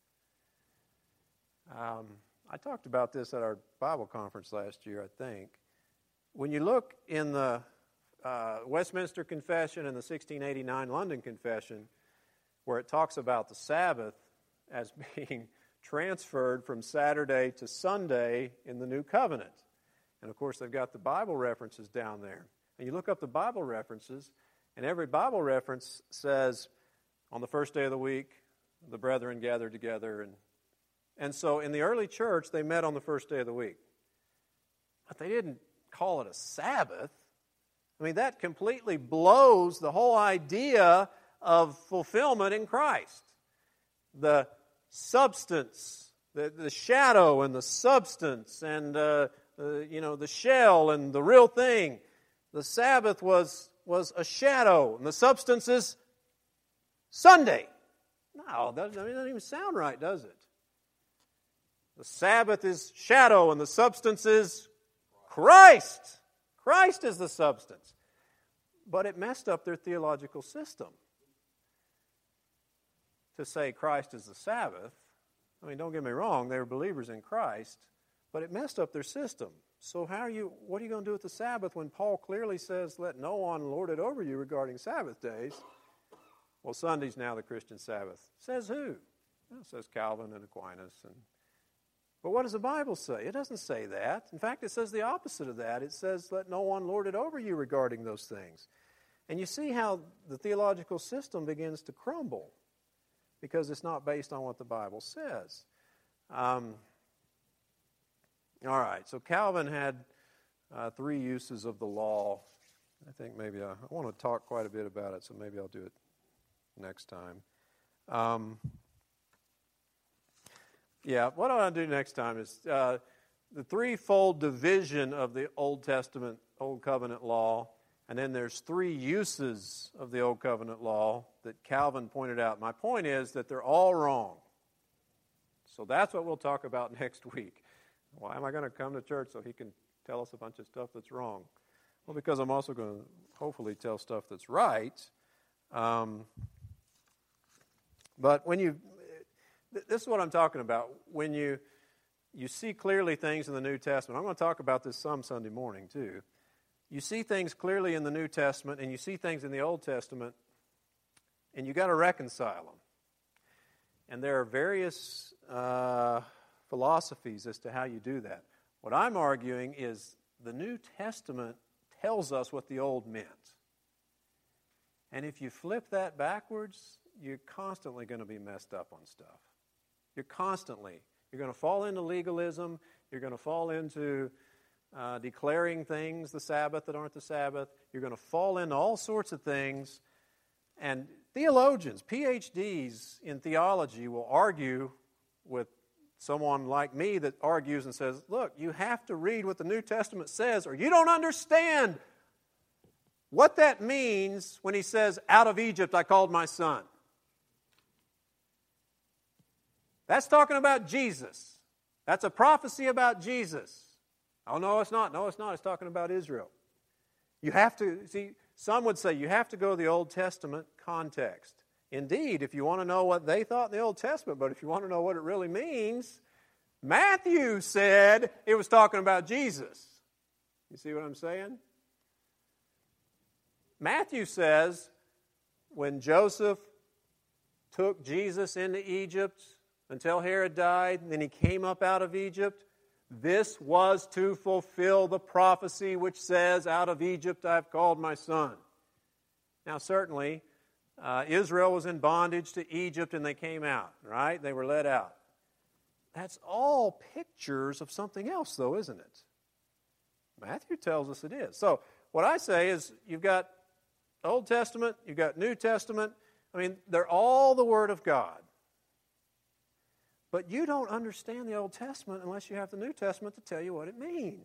I talked about this at our Bible conference last year, I think. When you look in the Westminster Confession and the 1689 London Confession, where it talks about the Sabbath as being transferred from Saturday to Sunday in the New Covenant. And, of course, they've got the Bible references down there. And you look up the Bible references, and every Bible reference says, on the first day of the week, the brethren gathered together. And so in the early church, they met on the first day of the week. But they didn't call it a Sabbath. I mean, that completely blows the whole idea of fulfillment in Christ. The substance, the shadow and the substance and the shell and the real thing. The Sabbath was a shadow, and the substance is Sunday. No, that doesn't even sound right, does it? The Sabbath is shadow, and the substance is Christ. Christ is the substance. But it messed up their theological system to say Christ is the Sabbath. I mean, don't get me wrong, they were believers in Christ, but it messed up their system. So what are you going to do with the Sabbath when Paul clearly says, let no one lord it over you regarding Sabbath days? Well, Sunday's now the Christian Sabbath. Says who? Well, it says Calvin and Aquinas. But what does the Bible say? It doesn't say that. In fact, it says the opposite of that. It says, let no one lord it over you regarding those things. And you see how the theological system begins to crumble because it's not based on what the Bible says. All right, so Calvin had 3 uses of the law. I think maybe I want to talk quite a bit about it, so maybe I'll do it next time. What I want to do next time is the threefold division of the Old Testament, Old Covenant law, and then there's 3 uses of the Old Covenant law that Calvin pointed out. My point is that they're all wrong. So that's what we'll talk about next week. Why am I going to come to church so he can tell us a bunch of stuff that's wrong? Well, because I'm also going to hopefully tell stuff that's right. But this is what I'm talking about. When you see clearly things in the New Testament, I'm going to talk about this some Sunday morning too. You see things clearly in the New Testament and you see things in the Old Testament, and you got to reconcile them. And there are various philosophies as to how you do that. What I'm arguing is the New Testament tells us what the Old meant. And if you flip that backwards, you're constantly going to be messed up on stuff. You're going to fall into legalism. You're going to fall into declaring things the Sabbath that aren't the Sabbath. You're going to fall into all sorts of things. And theologians, PhDs in theology, will argue with someone like me that argues and says, look, you have to read what the New Testament says or you don't understand what that means when he says, out of Egypt I called my son. That's talking about Jesus. That's a prophecy about Jesus. Oh, no, it's not. No, it's not. It's talking about Israel. You have to, see, some would say you have to go to the Old Testament context. Indeed, if you want to know what they thought in the Old Testament, but if you want to know what it really means, Matthew said it was talking about Jesus. You see what I'm saying? Matthew says when Joseph took Jesus into Egypt until Herod died, and then he came up out of Egypt, this was to fulfill the prophecy which says, out of Egypt I have called my son. Now certainly, Israel was in bondage to Egypt and they came out, right? They were led out. That's all pictures of something else, though, isn't it? Matthew tells us it is. So what I say is you've got Old Testament, you've got New Testament. I mean, they're all the Word of God. But you don't understand the Old Testament unless you have the New Testament to tell you what it means.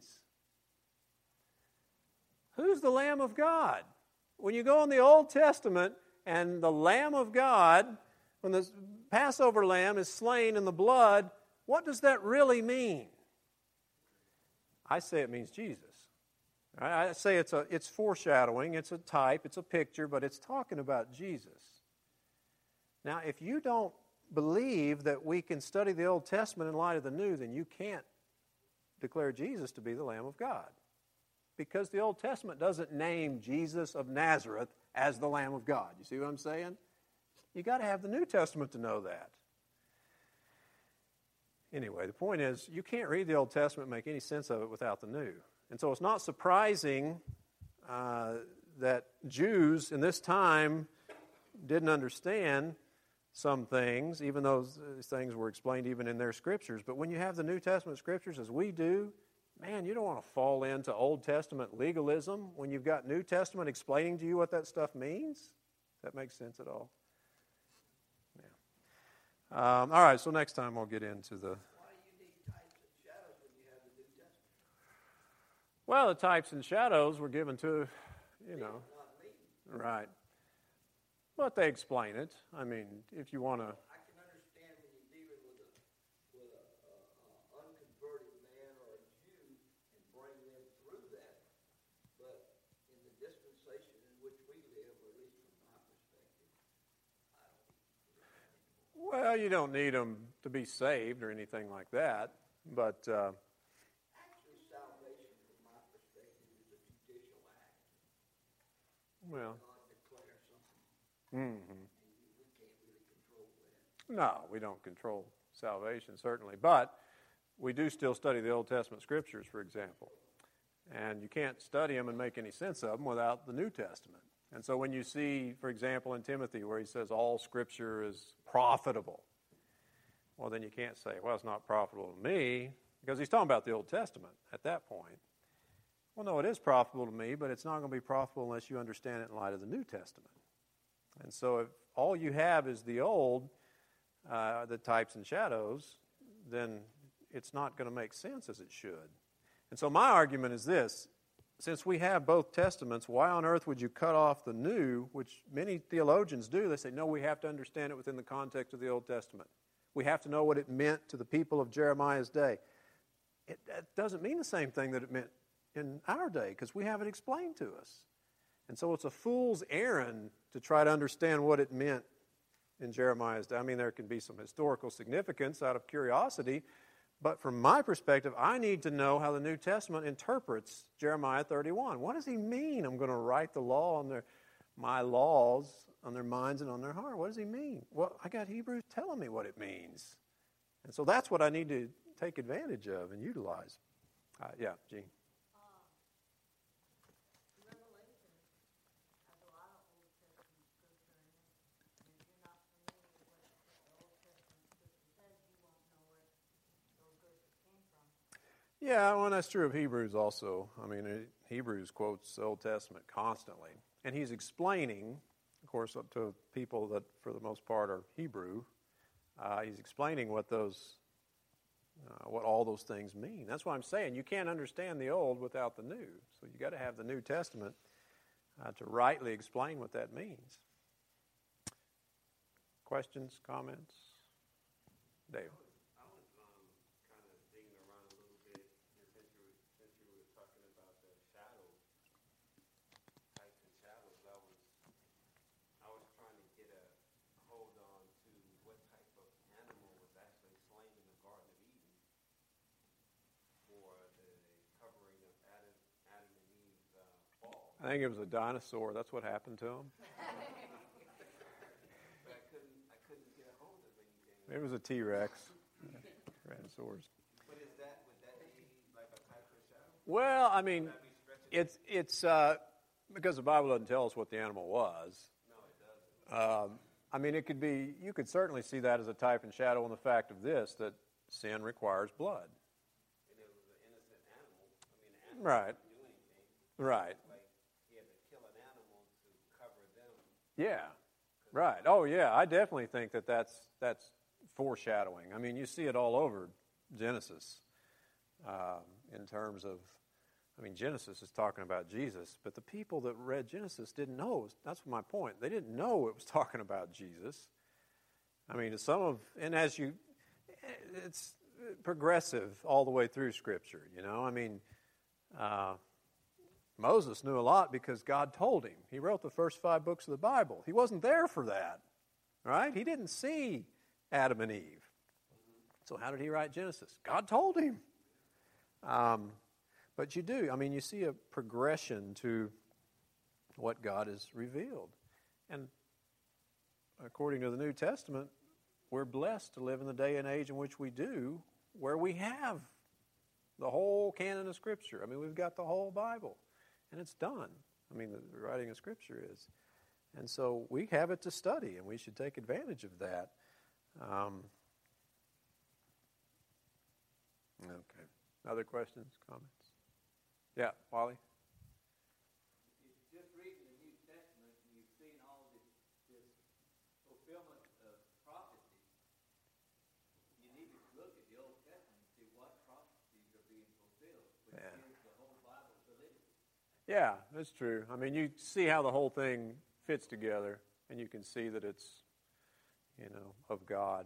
Who's the Lamb of God? When you go in the Old Testament and the Lamb of God, when the Passover lamb is slain in the blood, what does that really mean? I say it means Jesus. I say it's foreshadowing, it's a type, it's a picture, but it's talking about Jesus. Now, if you don't believe that we can study the Old Testament in light of the New, then you can't declare Jesus to be the Lamb of God. Because the Old Testament doesn't name Jesus of Nazareth as the Lamb of God. You see what I'm saying? You got to have the New Testament to know that. Anyway, the point is, you can't read the Old Testament and make any sense of it without the New. And so it's not surprising that Jews in this time didn't understand some things, even though these things were explained even in their scriptures. But when you have the New Testament scriptures, as we do, man, you don't want to fall into Old Testament legalism when you've got New Testament explaining to you what that stuff means. Does that make sense at all? Yeah. All right, so next time we'll get into the... Why do you need types and shadows when you have the New Testament? Well, the types and shadows were given to, Not me. right. But they explain it. I mean, if you want to... I can understand when you're dealing with a unconverted man or a Jew and bring them through that. But in the dispensation in which we live, or at least from my perspective, I don't believe that anymore. Well, you don't need them to be saved or anything like that. But, Actually, salvation, from my perspective, is a judicial act. well... God declares something, Mm-hmm. and we can't really control that. No, we don't control salvation, certainly. But we do still study the Old Testament Scriptures, for example. And you can't study them and make any sense of them without the New Testament. And so when you see, for example, in Timothy where he says all Scripture is profitable, well, then you can't say, well, it's not profitable to me, because he's talking about the Old Testament at that point. Well, no, it is profitable to me, but it's not going to be profitable unless you understand it in light of the New Testament. And so if all you have is the old, the types and shadows, then it's not going to make sense as it should. And so my argument is this. Since we have both testaments, why on earth would you cut off the new, which many theologians do? They say, no, we have to understand it within the context of the Old Testament. We have to know what it meant to the people of Jeremiah's day. It doesn't mean the same thing that it meant in our day, because we have it explained to us. And so it's a fool's errand to try to understand what it meant in Jeremiah's day. I mean, there can be some historical significance out of curiosity, but from my perspective, I need to know how the New Testament interprets Jeremiah 31. What does he mean? I'm going to write the law on my laws on their minds and on their heart. What does he mean? Well, I got Hebrews telling me what it means. And so that's what I need to take advantage of and utilize. Yeah, Gene. Revelation has a lot of Old Testament scripture in it. And if you're not familiar with what the Old Testament scripture says, you won't know where those verses came from. Yeah, well, that's true of Hebrews also. I mean, Hebrews quotes the Old Testament constantly. And he's explaining, of course, to people that, for the most part, are Hebrew. He's explaining what all those things mean. That's why I'm saying you can't understand the Old without the New. So you got to have the New Testament to rightly explain what that means. Questions, comments? Dave. I was kind of digging around a little bit, and since you were talking about the shadows, types and shadows, I was trying to get a hold on to what type of animal was actually slain in the Garden of Eden for the covering of Adam and Eve's fall. I think it was a dinosaur. That's what happened to him. But I couldn't get a hold of anything. It was a T-Rex. Tyrannosaurs. But would that be like a type of shadow? Well, I mean, Would that be stretching? it's because the Bible doesn't tell us what the animal was. No, it doesn't. I mean, you could certainly see that as a type and shadow in the fact of this, that sin requires blood. And it was an innocent animal. I mean, the animal Right. didn't do anything. Right. Like, he had to kill an animal to cover them. Yeah. Right. Oh, yeah. I definitely think that's foreshadowing. I mean, you see it all over Genesis in terms of, I mean, Genesis is talking about Jesus, but the people that read Genesis didn't know. That's my point. They didn't know it was talking about Jesus. I mean, it's progressive all the way through Scripture, you know. I mean, Moses knew a lot because God told him. He wrote the first 5 books of the Bible. He wasn't there for that, right? He didn't see Adam and Eve. So how did he write Genesis? God told him. But you do. I mean, you see a progression to what God has revealed. And according to the New Testament, we're blessed to live in the day and age in which we do, where we have the whole canon of Scripture. I mean, we've got the whole Bible, and it's done. I mean, the writing of Scripture is. And so we have it to study, and we should take advantage of that. Okay. Other questions, comments? Yeah, Wally? Just reading the New Testament and you've seen all this fulfillment of prophecy, you need to look at the Old Testament and see what prophecies are being fulfilled, which gives the whole Bible validity. Yeah, that's true. I mean, you see how the whole thing fits together, and you can see that it's, of God.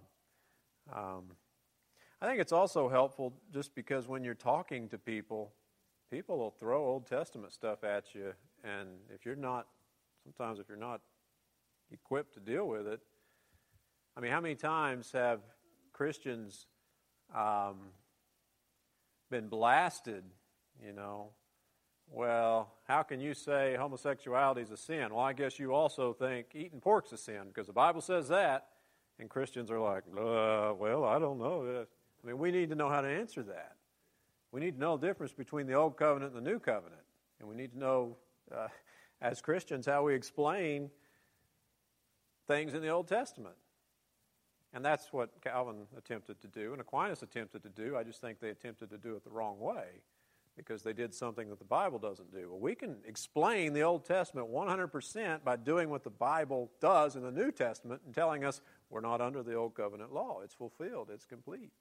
I think it's also helpful just because when you're talking to people will throw Old Testament stuff at you, and if you're not equipped to deal with it, I mean, how many times have Christians been blasted, well, how can you say homosexuality is a sin? Well, I guess you also think eating pork's a sin because the Bible says that. And Christians are like, well, I don't know. I mean, we need to know how to answer that. We need to know the difference between the Old Covenant and the New Covenant. And we need to know, as Christians, how we explain things in the Old Testament. And that's what Calvin attempted to do, and Aquinas attempted to do. I just think they attempted to do it the wrong way because they did something that the Bible doesn't do. Well, we can explain the Old Testament 100% by doing what the Bible does in the New Testament and telling us we're not under the Old Covenant law. It's fulfilled. It's complete.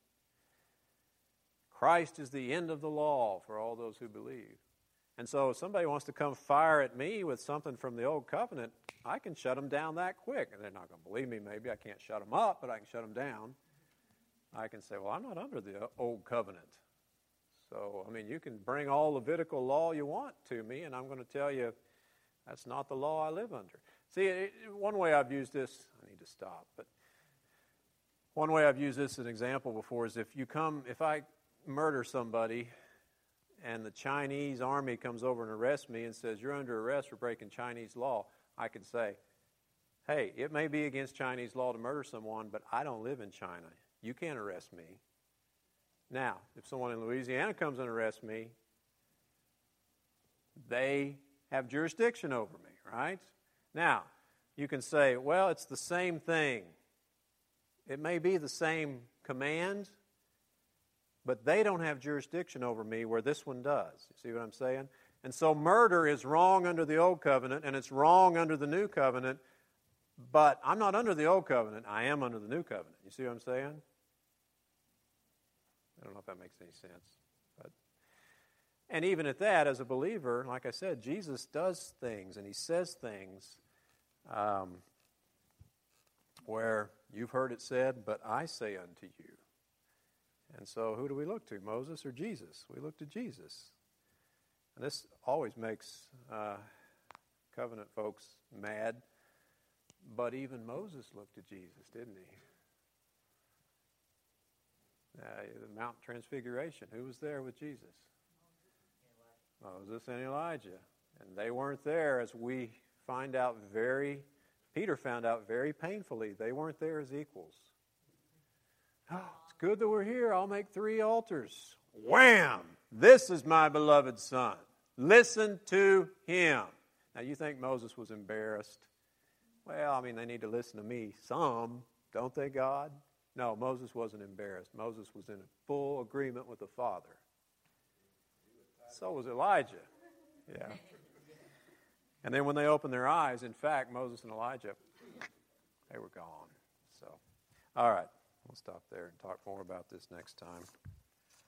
Christ is the end of the law for all those who believe. And so if somebody wants to come fire at me with something from the Old Covenant, I can shut them down that quick. And they're not going to believe me, maybe. I can't shut them up, but I can shut them down. I can say, well, I'm not under the Old Covenant. So, I mean, you can bring all Levitical law you want to me, and I'm going to tell you that's not the law I live under. See, one way I've used this, I need to stop, but one way I've used this as an example before is if I murder somebody and the Chinese army comes over and arrests me and says, you're under arrest for breaking Chinese law, I can say, hey, it may be against Chinese law to murder someone, but I don't live in China. You can't arrest me. Now, if someone in Louisiana comes and arrests me, they have jurisdiction over me, right? Now, you can say, well, it's the same thing. It may be the same command, but they don't have jurisdiction over me where this one does. You see what I'm saying? And so murder is wrong under the Old Covenant, and it's wrong under the New Covenant, but I'm not under the Old Covenant. I am under the New Covenant. You see what I'm saying? I don't know if that makes any sense. And even at that, as a believer, like I said, Jesus does things and he says things where you've heard it said, but I say unto you. And so who do we look to, Moses or Jesus? We look to Jesus. And this always makes covenant folks mad, but even Moses looked to Jesus, didn't he? The Mount Transfiguration. Who was there with Jesus? Moses and Elijah. And they weren't there, as we find out Peter found out very painfully, they weren't there as equals. Oh, it's good that we're here. I'll make 3 altars. Wham! This is my beloved Son. Listen to him. Now, you think Moses was embarrassed? Well, I mean, they need to listen to me some, don't they, God? No, Moses wasn't embarrassed. Moses was in full agreement with the Father. So was Elijah. Yeah. And then when they opened their eyes, in fact, Moses and Elijah, they were gone. So, all right, we'll stop there and talk more about this next time.